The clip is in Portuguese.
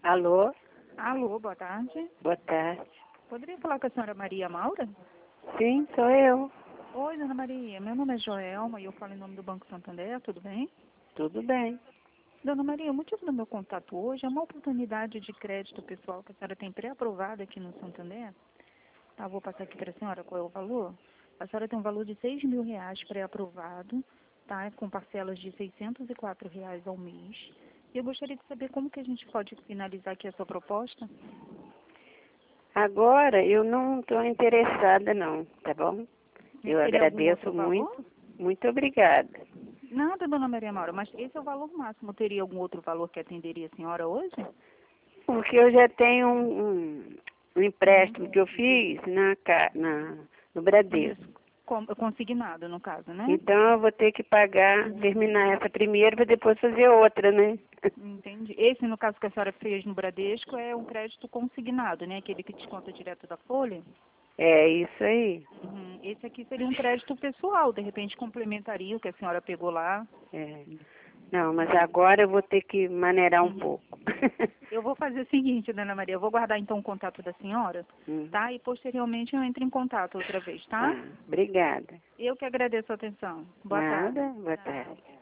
Alô? Alô, boa tarde. Boa tarde. Poderia falar com a senhora Maria Maura? Sim, sou eu. Oi, dona Maria. Meu nome é Joelma e eu falo em nome do Banco Santander, tudo bem? Tudo bem. Dona Maria, o motivo do meu contato hoje é uma oportunidade de crédito pessoal que a senhora tem pré-aprovada aqui no Santander. Tá, vou passar aqui para a senhora qual é o valor. A senhora tem um valor de R$ 6.000 pré-aprovado, tá? Com parcelas de R$ 604 ao mês. E eu gostaria de saber como que a gente pode finalizar aqui a sua proposta. Agora eu não estou interessada não, tá bom? Eu Teria algum agradeço outro valor? muito. Muito obrigada. Nada, dona Maria Maura, mas esse é o valor máximo. Teria algum outro valor que atenderia a senhora hoje? Porque eu já tenho um empréstimo Uhum. que eu fiz no Bradesco. Consignado, no caso, né? Então eu vou ter que pagar, terminar essa primeira para depois fazer outra, né? Entendi. Esse, no caso que a senhora fez no Bradesco, é um crédito consignado, né? Aquele que desconta direto da folha. É isso aí. Uhum. Esse aqui seria um crédito pessoal, de repente complementaria o que a senhora pegou lá. É. Não, mas agora eu vou ter que maneirar um Uhum. pouco. Eu vou fazer o seguinte, dona Maria, eu vou guardar então o contato da senhora, tá? E posteriormente eu entro em contato outra vez, tá? Tá, obrigada. Eu que agradeço a atenção. Boa tarde. Nada, boa tarde.